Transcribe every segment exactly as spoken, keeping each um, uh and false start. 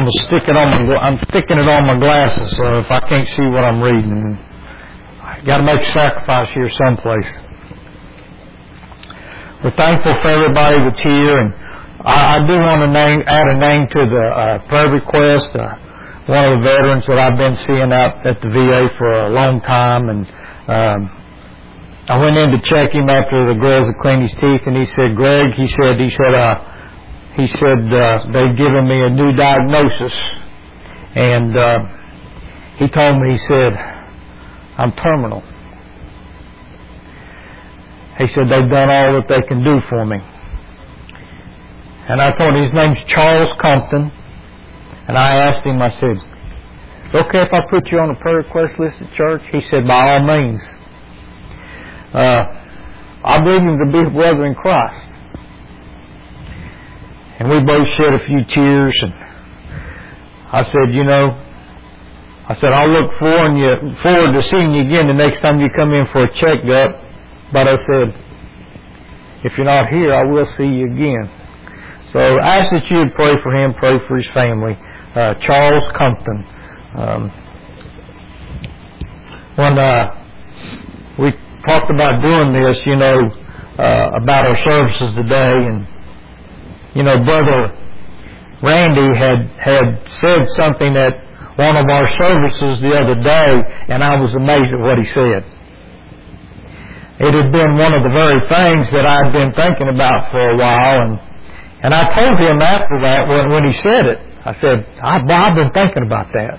I'm gonna stick it on my. I'm sticking it on my glasses, so if I can't see what I'm reading, I got to make a sacrifice here someplace. We're thankful for everybody that's here, and I, I do want to name, add a name to the uh, prayer request. Uh, one of the veterans that I've been seeing out at the V A for a long time, and um, I went in to check him after the girls had cleaned his teeth, and he said, "Greg," he said, he said, uh, he said uh, they've given me a new diagnosis, and uh, he told me, he said, "I'm terminal." He said they've done all that they can do for me. And I told him his name's Charles Compton. And I asked him, I said, "It's okay if I put you on a prayer request list at church?" He said, "By all means." Uh, I believe him to be a brother in Christ. And we both shed a few tears. And I said, you know, I said, "I'll look forward, you, forward to seeing you again the next time you come in for a checkup. But," I said, "if you're not here, I will see you again." So I ask that you would pray for him, pray for his family. Uh, Charles Compton. Um, when uh, we talked about doing this, you know, uh, about our services today, and, you know, Brother Randy had, had said something at one of our services the other day, and I was amazed at what he said. It had been one of the very things that I'd been thinking about for a while, and and I told him after that, when, when he said it, I said, I've, I've been thinking about that.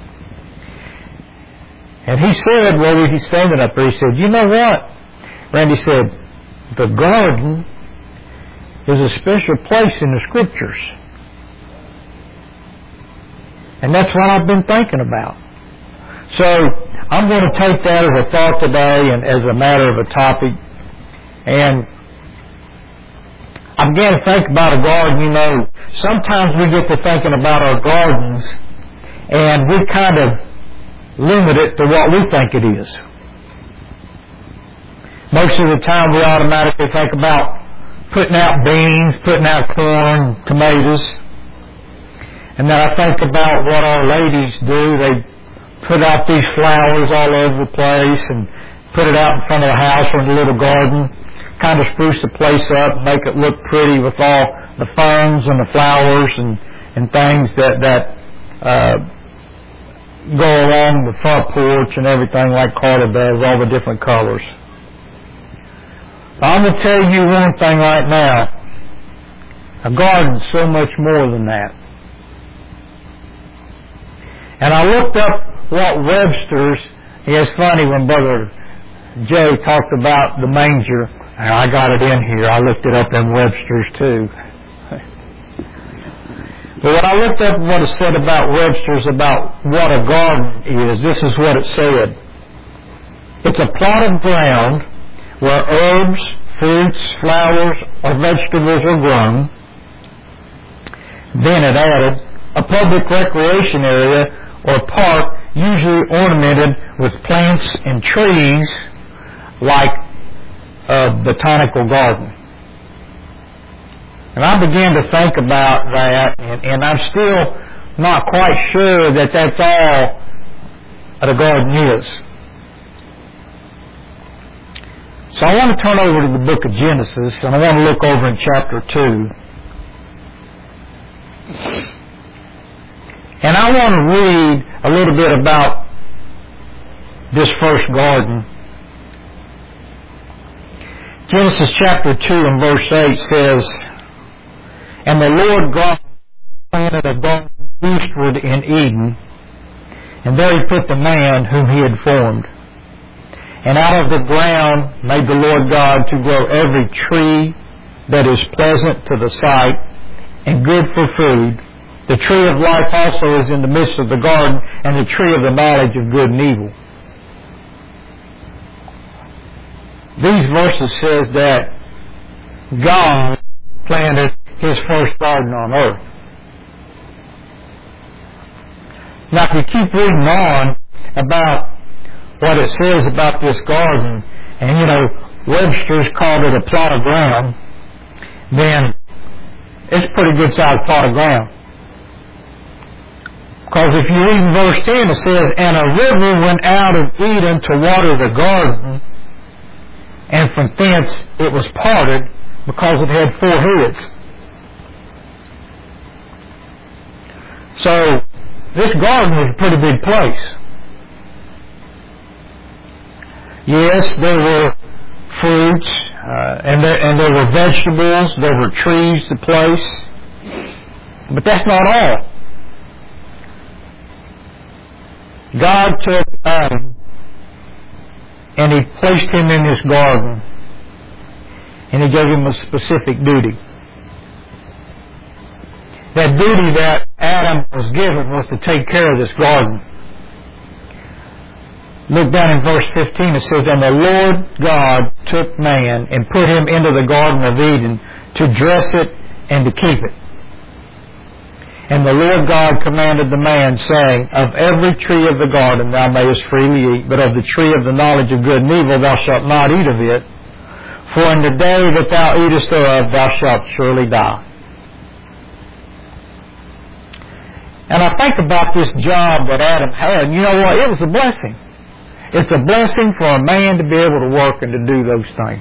And he said, well, he's standing up there, he said, "You know what?" Randy said, "The garden is a special place in the Scriptures." And that's what I've been thinking about. So I'm going to take that as a thought today and as a matter of a topic. And I began to think about a garden. You know, sometimes we get to thinking about our gardens and we kind of limit it to what we think it is. Most of the time we automatically think about putting out beans, putting out corn, tomatoes. And then I think about what our ladies do. They put out these flowers all over the place and put it out in front of the house or in the little garden, kind of spruce the place up, make it look pretty with all the ferns and the flowers and, and things that, that uh, go along the front porch and everything like Carter does, all the different colors. I'm going to tell you one thing right now. A garden's so much more than that. And I looked up what Webster's, it's funny when Brother Jay talked about the manger, and I got it in here, I looked it up in Webster's too. But when I looked up what it said about Webster's about what a garden is, this is what it said. It's a plot of ground where herbs, fruits, flowers, or vegetables are grown. Then it added, a public recreation area or park usually ornamented with plants and trees like a botanical garden. And I began to think about that, and, and I'm still not quite sure that that's all that a garden is. So I want to turn over to the book of Genesis, and I want to look over in chapter two. And I want to read a little bit about this first garden. Genesis chapter two and verse eight says, "And the Lord God planted a garden eastward in Eden, and there he put the man whom he had formed. And out of the ground made the Lord God to grow every tree that is pleasant to the sight and good for food. The tree of life also is in the midst of the garden, and the tree of the knowledge of good and evil." These verses says that God planted his first garden on earth. Now, if you keep reading on about what it says about this garden, and you know, Webster's called it a plot of ground, then it's a pretty good sized plot of ground. Because if you read in verse ten, it says, and a river went out of Eden to water the garden, and from thence it was parted, because it had four heads. So, this garden was a pretty big place. Yes, there were fruits, uh, and, there, and there were vegetables, there were trees to place, but that's not all. God took Adam and He placed him in this garden, and He gave him a specific duty. That duty that Adam was given was to take care of this garden. Look down in verse fifteen, it says, and the Lord God took man and put him into the Garden of Eden to dress it and to keep it. And the Lord God commanded the man, saying, of every tree of the garden thou mayest freely eat, but of the tree of the knowledge of good and evil thou shalt not eat of it, for in the day that thou eatest thereof thou shalt surely die. And I think about this job that Adam had, and you know what? It was a blessing. It's a blessing for a man to be able to work and to do those things.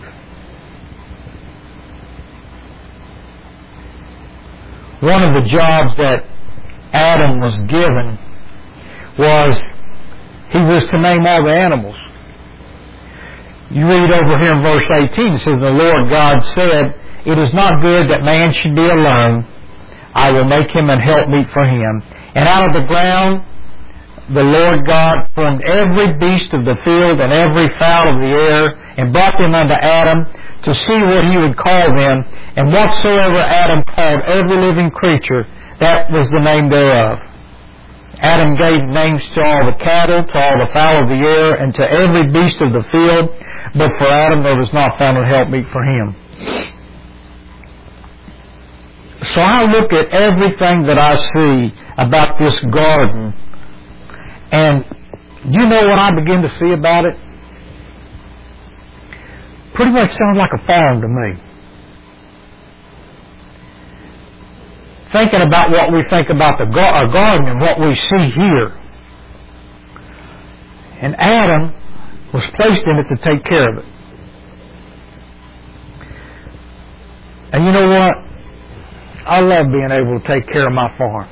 One of the jobs that Adam was given was he was to name all the animals. You read over here in verse eighteen, it says, the Lord God said, it is not good that man should be alone. I will make him an helpmeet for him. And out of the ground the Lord God formed every beast of the field and every fowl of the air, and brought them unto Adam to see what he would call them. And whatsoever Adam called every living creature, that was the name thereof. Adam gave names to all the cattle, to all the fowl of the air, and to every beast of the field. But for Adam there was not found a helpmeet for him. So I look at everything that I see about this garden, and you know what I begin to see about it? Pretty much sounds like a farm to me. Thinking about what we think about the gar- our garden and what we see here. And Adam was placed in it to take care of it. And you know what? I love being able to take care of my farm.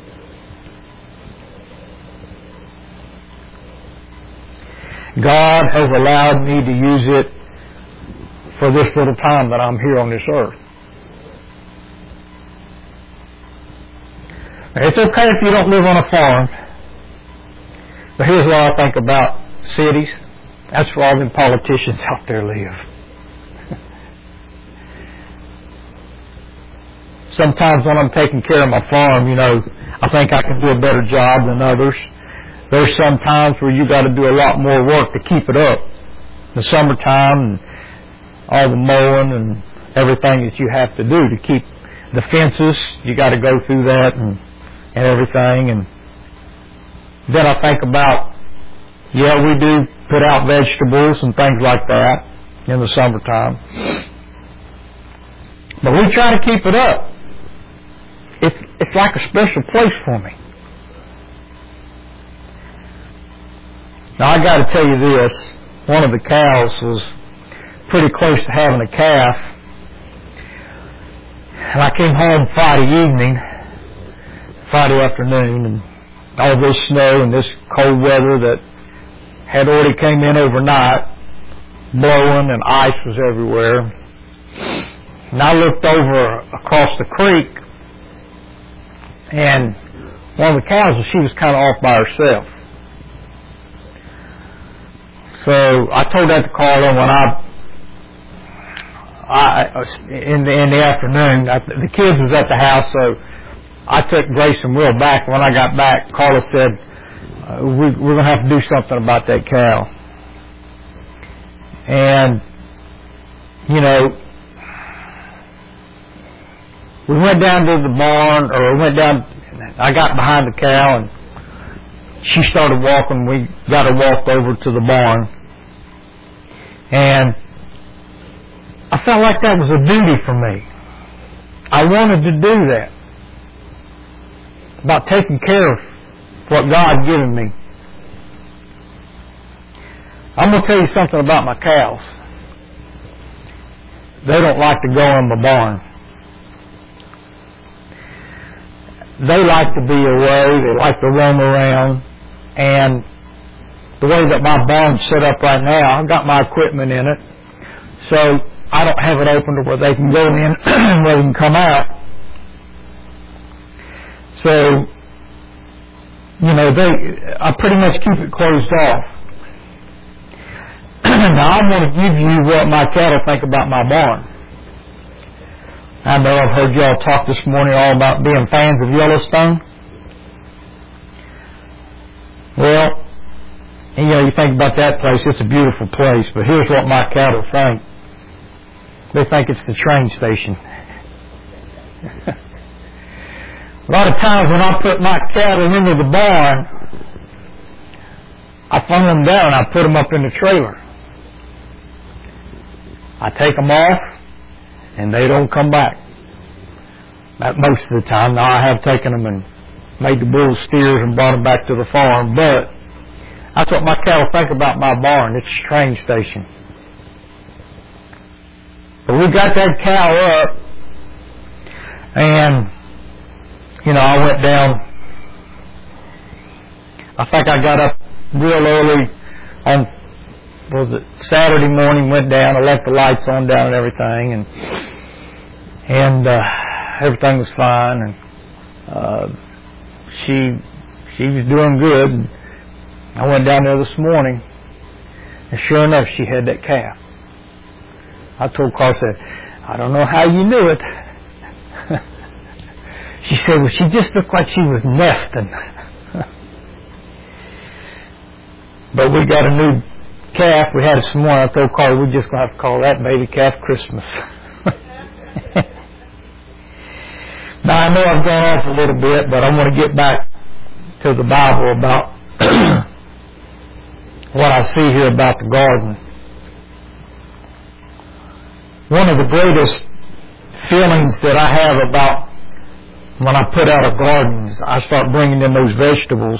God has allowed me to use it for this little time that I'm here on this earth. It's okay if you don't live on a farm, but here's what I think about cities. That's where all them politicians out there live. Sometimes when I'm taking care of my farm, you know, I think I can do a better job than others. There's some times where you got to do a lot more work to keep it up. The summertime and all the mowing and everything that you have to do to keep the fences, you got to go through that and, and everything. And then I think about, yeah, we do put out vegetables and things like that in the summertime. But we try to keep it up. It's, it's like a special place for me. Now I got to tell you this, one of the cows was pretty close to having a calf, and I came home Friday evening, Friday afternoon, and all this snow and this cold weather that had already came in overnight, blowing, and ice was everywhere. And I looked over across the creek, and one of the cows, she was kind of off by herself. So I told that to Carla when I, I in the in the afternoon. I, the kids was at the house, so I took Grace and Will back. When I got back, Carla said, uh, we, "We're going to have to do something about that cow." And you know, we went down to the barn, or we went down. I got behind the cow and she started walking. We got her walked over to the barn. And I felt like that was a duty for me. I wanted to do that. About taking care of what God's given me. I'm going to tell you something about my cows. They don't like to go in the barn. They like to be away. They like to roam around. And the way that my barn's set up right now, I've got my equipment in it. So I don't have it open to where they can go in and where they can come out. So, you know, they, I pretty much keep it closed off. Now I'm going to give you what my cattle think about my barn. I know I've heard y'all talk this morning all about being fans of Yellowstone. Well, you know, you think about that place, it's a beautiful place, but here's what my cattle think. They think it's the train station. A lot of times when I put my cattle into the barn, I funnel them down and I put them up in the trailer. I take them off, and they don't come back. Not most of the time. Now, I have taken them and made the bulls steers and brought them back to the farm, but that's what my cattle think about my barn. It's a train station. But we got that cow up, and, you know, I went down. I think I got up real early on, was it Saturday morning, went down, I left the lights on down and everything, and and uh, everything was fine, and uh, she she was doing good. And I went down there this morning, and sure enough, she had that calf. I told Carl, I said, I don't know how you knew it. She said, well, she just looked like she was nesting. But we got a new calf. We had it this morning. I told Carl, we're just going to have to call that baby calf Christmas. Now, I know I've gone off a little bit, but I want to get back to the Bible about what I see here about the garden. One of the greatest feelings that I have about when I put out a garden is I start bringing in those vegetables.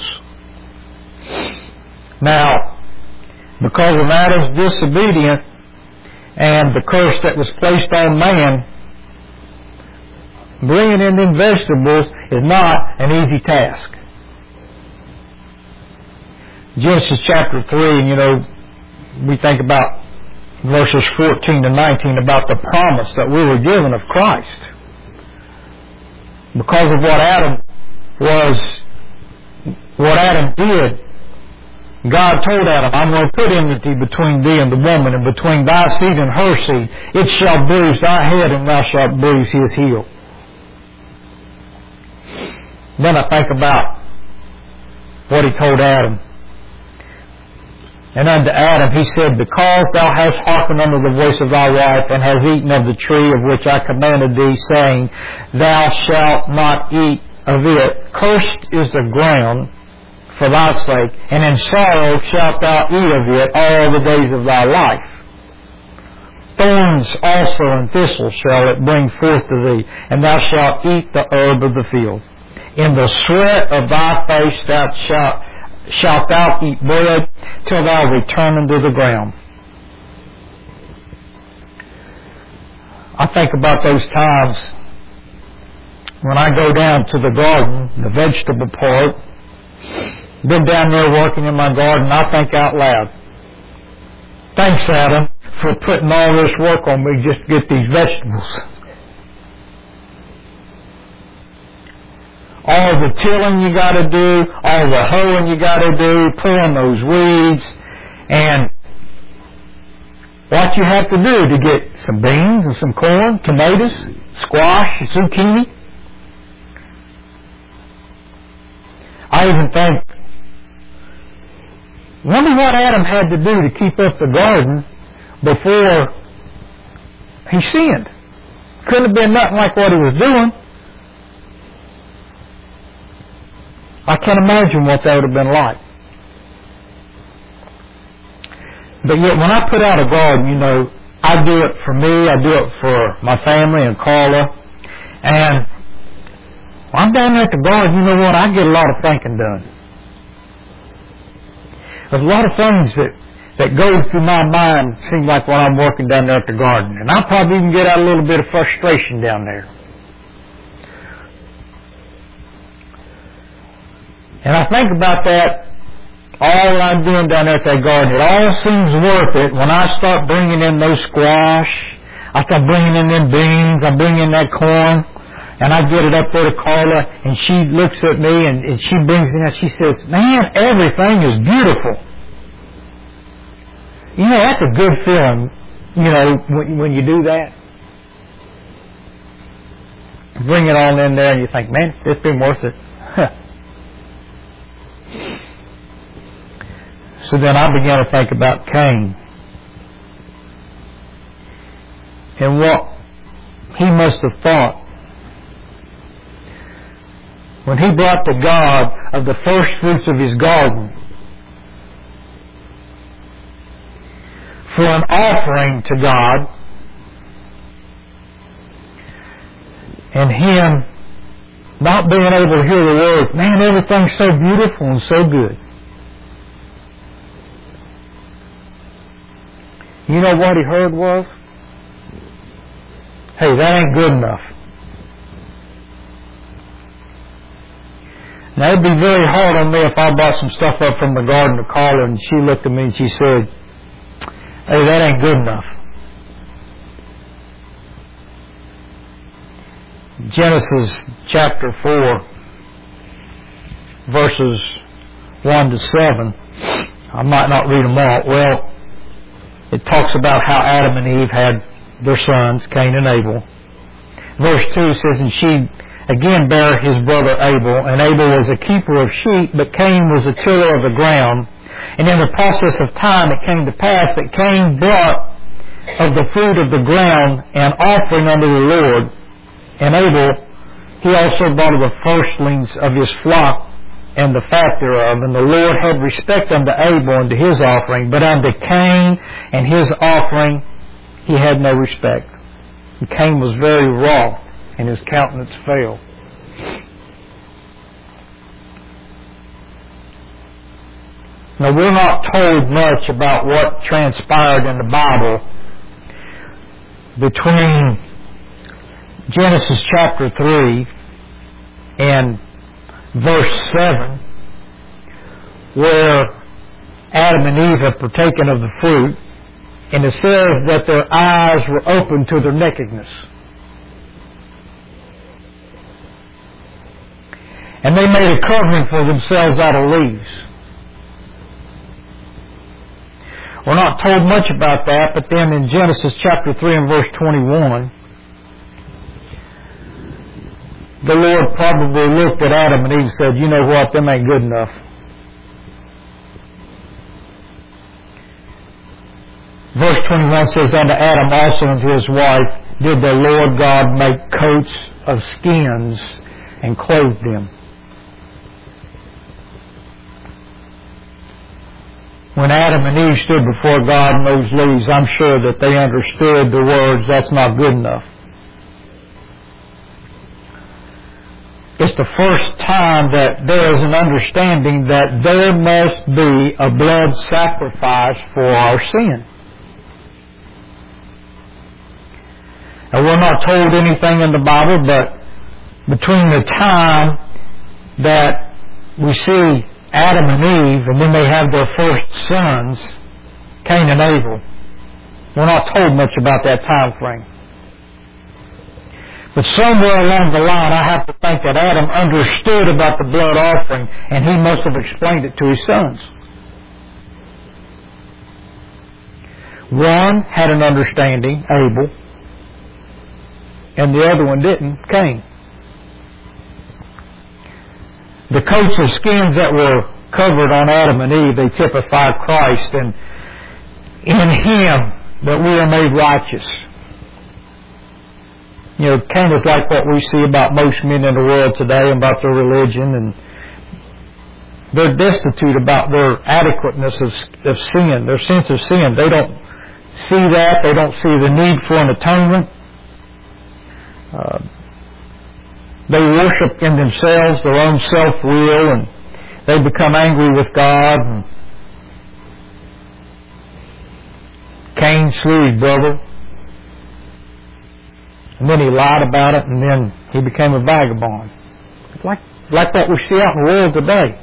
Now, because of Adam's disobedience and the curse that was placed on man, bringing in them vegetables is not an easy task. Genesis chapter three, and you know, we think about verses fourteen to nineteen about the promise that we were given of Christ. Because of what Adam was, what Adam did, God told Adam, I'm going to put enmity between thee and the woman, and between thy seed and her seed. It shall bruise thy head, and thou shalt bruise his heel. Then I think about what he told Adam. And unto Adam he said, because thou hast hearkened unto the voice of thy wife, and hast eaten of the tree of which I commanded thee, saying, thou shalt not eat of it, cursed is the ground for thy sake, and in sorrow shalt thou eat of it all the days of thy life. Thorns also and thistles shall it bring forth to thee, and thou shalt eat the herb of the field. In the sweat of thy face thou shalt, shalt thou eat bread, till thou return unto the ground. I think about those times when I go down to the garden, the vegetable part, been down there working in my garden, I think out loud, thanks, Adam, for putting all this work on me just to get these vegetables. All the tilling you got to do, all the hoeing you got to do, pulling those weeds, and what you have to do to get some beans and some corn, tomatoes, squash, zucchini. I even think, wonder what Adam had to do to keep up the garden before he sinned. Couldn't have been nothing like what he was doing. I can't imagine what that would have been like. But yet when I put out a garden, you know, I do it for me, I do it for my family and Carla. And when I'm down there at the garden, you know what, I get a lot of thinking done. There's a lot of things that, that go through my mind, seem like when I'm working down there at the garden. And I probably even get out a little bit of frustration down there. And I think about that, all I'm doing down there at that garden. It all seems worth it when I start bringing in those squash. I start bringing in them beans. I bring in that corn. And I get it up there to Carla, and she looks at me, and, and she brings it out. She says, man, everything is beautiful. You know, that's a good feeling, you know, when, when you do that. Bring it on in there, and you think, man, it's been worth it. So then I began to think about Cain. And what he must have thought when he brought to God of the first fruits of his garden for an offering to God, and him not being able to hear the words, man, everything's so beautiful and so good. You know what he heard was, hey, that ain't good enough. Now, it'd be very hard on me if I brought some stuff up from the garden to Carla and she looked at me and she said, hey, that ain't good enough. Genesis chapter four, verses one to seven. I might not read them all. Well, it talks about how Adam and Eve had their sons, Cain and Abel. Verse two says, and she again bare his brother Abel, and Abel was a keeper of sheep, but Cain was a tiller of the ground. And in the process of time it came to pass that Cain brought of the fruit of the ground an offering unto the Lord, and Abel he also brought of the firstlings of his flock and the fat thereof. And the Lord had respect unto Abel and to his offering, but unto Cain and his offering he had no respect. And Cain was very wroth, and his countenance fell. Now, we're not told much about what transpired in the Bible between Genesis chapter three and verse seven, where Adam and Eve have partaken of the fruit, and it says that their eyes were opened to their nakedness. And they made a covering for themselves out of leaves. We're not told much about that, but then in Genesis chapter three and verse twenty-one, the Lord probably looked at Adam and Eve and said, you know what, them ain't good enough. Verse twenty-one says, unto Adam also and to his wife did the Lord God make coats of skins and clothed them. When Adam and Eve stood before God in those leaves, I'm sure that they understood the words, that's not good enough. It's the first time that there is an understanding that there must be a blood sacrifice for our sin. And we're not told anything in the Bible, but between the time that we see Adam and Eve, and then they have their first sons, Cain and Abel, we're not told much about that time frame. But somewhere along the line, I have to think that Adam understood about the blood offering, and he must have explained it to his sons. One had an understanding, Abel, and the other one didn't, Cain. The coats of skins that were covered on Adam and Eve, they typify Christ, and in Him that we are made righteous. You know, Cain is like what we see about most men in the world today, about their religion, and they're destitute about their adequateness of, of sin, their sense of sin. They don't see that. They don't see the need for an atonement. Uh, They worship in themselves their own self-will, and they become angry with God. And Cain slew his brother. And then he lied about it, and then he became a vagabond. It's like, like what we see out in the world today.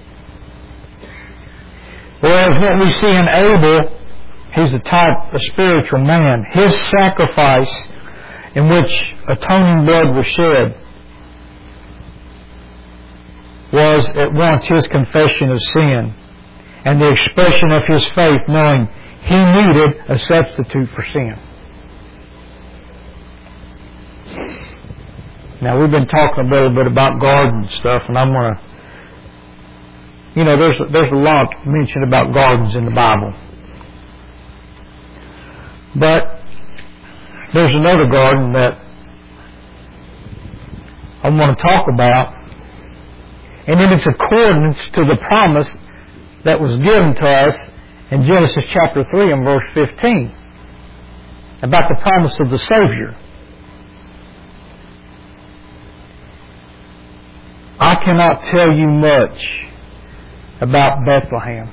Whereas what we see in Abel, he's a type of spiritual man. His sacrifice in which atoning blood was shed was at once his confession of sin and the expression of his faith, knowing he needed a substitute for sin. Now, we've been talking a little bit about garden stuff, and I'm going to, you know, there's, there's a lot mentioned about gardens in the Bible. But there's another garden that I want to talk about, and in its accordance to the promise that was given to us in Genesis chapter three and verse fifteen about the promise of the Savior. I cannot tell you much about Bethlehem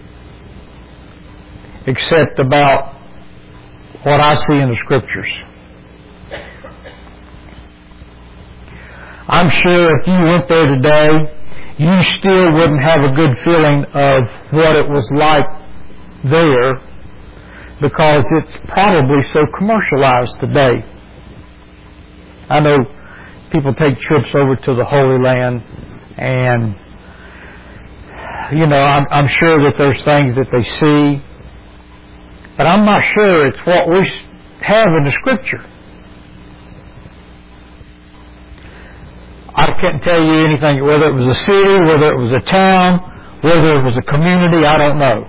except about what I see in the Scriptures. I'm sure if you went there today, you still wouldn't have a good feeling of what it was like there, because it's probably so commercialized today. I know people take trips over to the Holy Land, and you know, I'm, I'm sure that there's things that they see, but I'm not sure it's what we have in the Scripture. I can't tell you anything, whether it was a city, whether it was a town, whether it was a community, I don't know.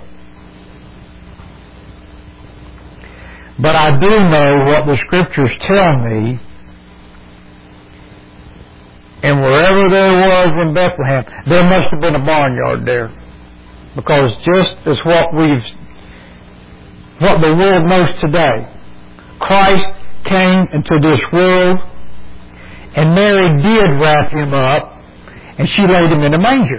But I do know what the Scriptures tell me, and wherever there was in Bethlehem, there must have been a barnyard there. Because just as what we've, what the world knows today, Christ came into this world, and Mary did wrap him up, and she laid him in a manger.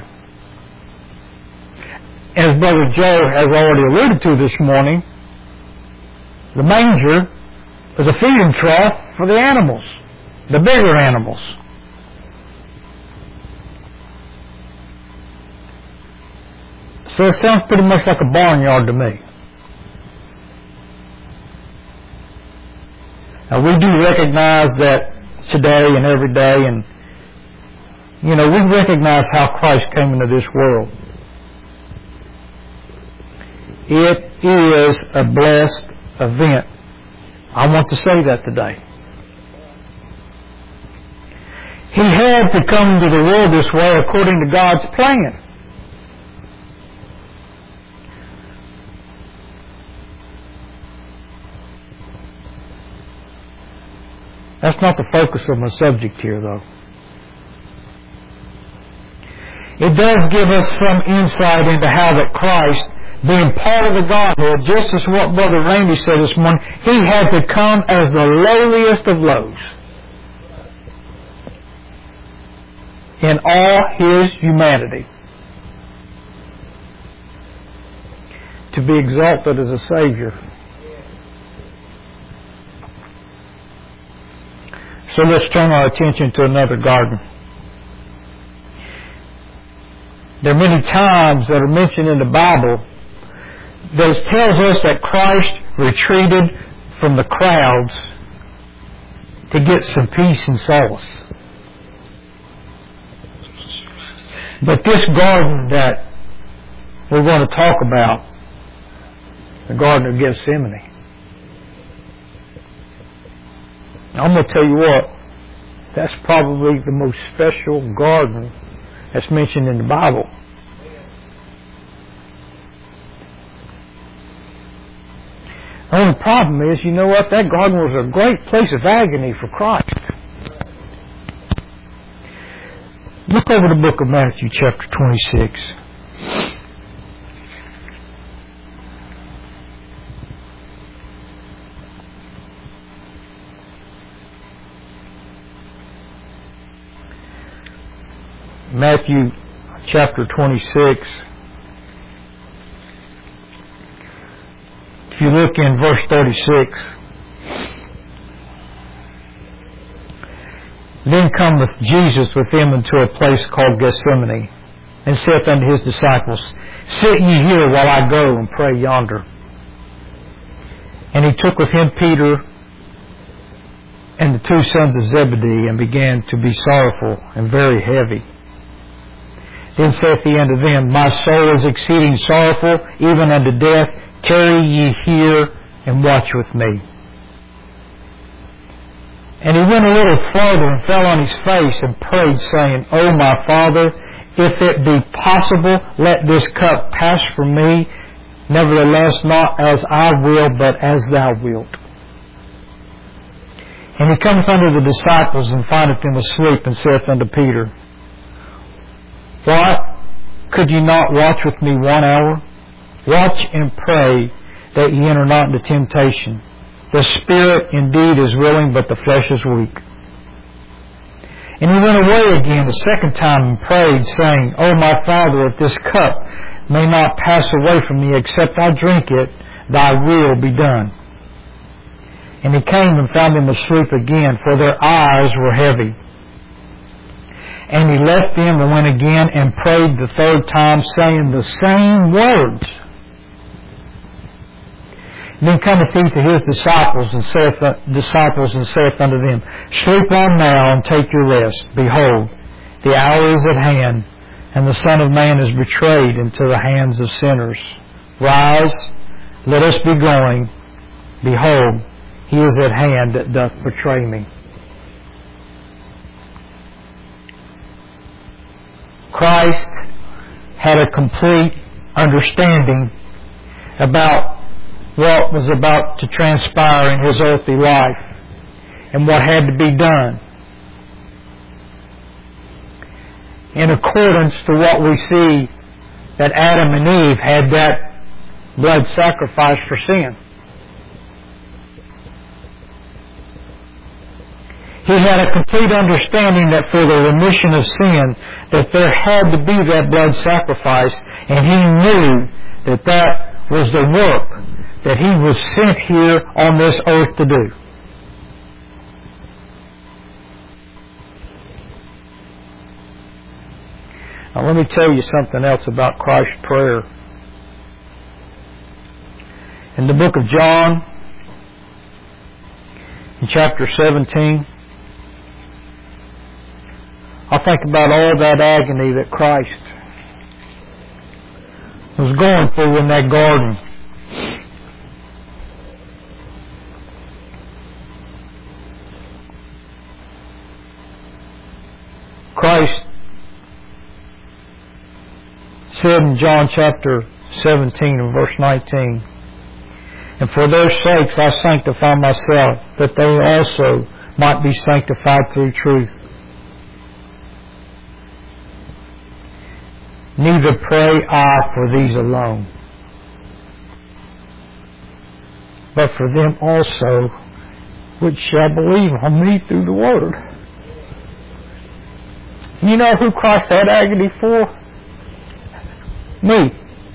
As Brother Joe has already alluded to this morning, the manger is a feeding trough for the animals, the bigger animals. So it sounds pretty much like a barnyard to me. Now, we do recognize that today and every day, and you know, we recognize how Christ came into this world. It is a blessed event. I want to say that today. He had to come into the world this way according to God's plan. That's not the focus of my subject here, though. It does give us some insight into how that Christ, being part of the Godhead, just as what Brother Randy said this morning, He had to come as the lowliest of lows in all His humanity to be exalted as a Savior. So let's turn our attention to another garden. There are many times that are mentioned in the Bible that tells us that Christ retreated from the crowds to get some peace and solace. But this garden that we're going to talk about, the Garden of Gethsemane, I'm going to tell you what, that's probably the most special garden that's mentioned in the Bible. The only problem is, you know what, that garden was a great place of agony for Christ. Look over the book of Matthew chapter twenty-six. Matthew chapter twenty-six, If you look in verse thirty-six, then cometh Jesus with them into a place called Gethsemane, and saith unto his disciples, Sit ye here while I go and pray yonder. And he took with him Peter and the two sons of Zebedee, and began to be sorrowful and very heavy. Then saith he unto them, My soul is exceeding sorrowful, even unto death. Tarry ye here and watch with me. And he went a little farther and fell on his face and prayed, saying, O my Father, if it be possible, let this cup pass from me. Nevertheless, not as I will, but as thou wilt. And he cometh unto the disciples, and findeth them asleep, and saith unto Peter, What? Could ye not watch with me one hour? Watch and pray, that ye enter not into temptation. The spirit indeed is willing, but the flesh is weak. And he went away again the second time, and prayed, saying, O my Father, if this cup may not pass away from me, except I drink it, thy will be done. And he came and found them asleep again, for their eyes were heavy. And he left them and went again and prayed the third time, saying the same words. And then cometh he to his disciples and saith, uh, disciples and saith unto them, Sleep on now and take your rest. Behold, the hour is at hand, and the Son of Man is betrayed into the hands of sinners. Rise, let us be going. Behold, he is at hand that doth betray me. Christ had a complete understanding about what was about to transpire in his earthly life and what had to be done. In accordance to what we see that Adam and Eve had that blood sacrifice for sin. He had a complete understanding that for the remission of sin, that there had to be that blood sacrifice, and he knew that that was the work that he was sent here on this earth to do. Now let me tell you something else about Christ's prayer. In the book of John, in chapter seventeen, I think about all that agony that Christ was going through in that garden. Christ said in John chapter seventeen and verse nineteen, And for their sakes I sanctify myself, that they also might be sanctified through truth. Neither pray I for these alone, but for them also which shall believe on me through the word. You know who Christ had agony for? Me.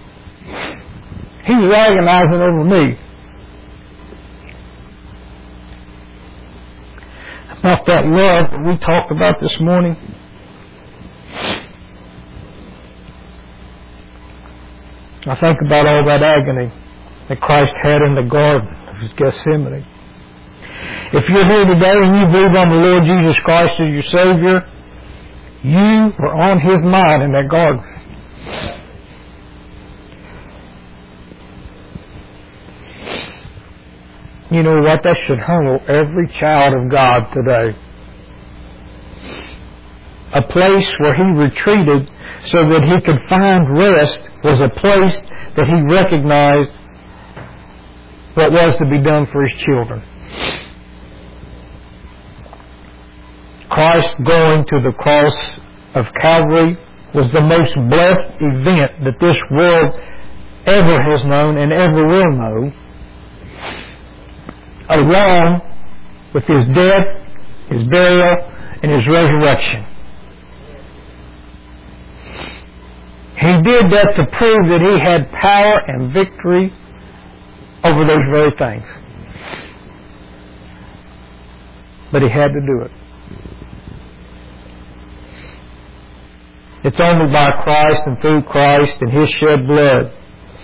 He was agonizing over me. About that love that we talked about this morning. I think about all that agony that Christ had in the garden of Gethsemane. If you're here today and you believe on the Lord Jesus Christ as your Savior, you were on His mind in that garden. You know what? That should humble every child of God today. A place where he retreated so that he could find rest was a place that he recognized what was to be done for his children. Christ going to the cross of Calvary was the most blessed event that this world ever has known and ever will know, along with His death, His burial, and His resurrection. He did that to prove that He had power and victory over those very things. But he had to do it. It's only by Christ and through Christ and His shed blood.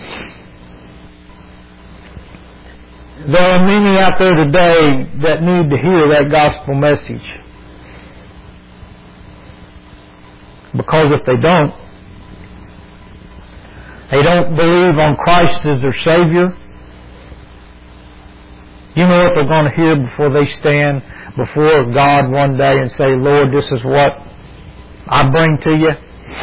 There are many out there today that need to hear that gospel message. Because if they don't, they don't believe on Christ as their Savior, you know what they're going to hear before they stand before God one day and say, Lord, this is what I bring to you?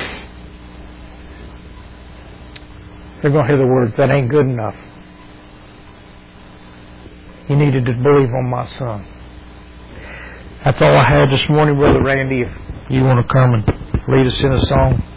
They're going to hear the words, that ain't good enough. You needed to believe on my Son. That's all I had this morning, Brother Randy. If you want to come and lead us in a song.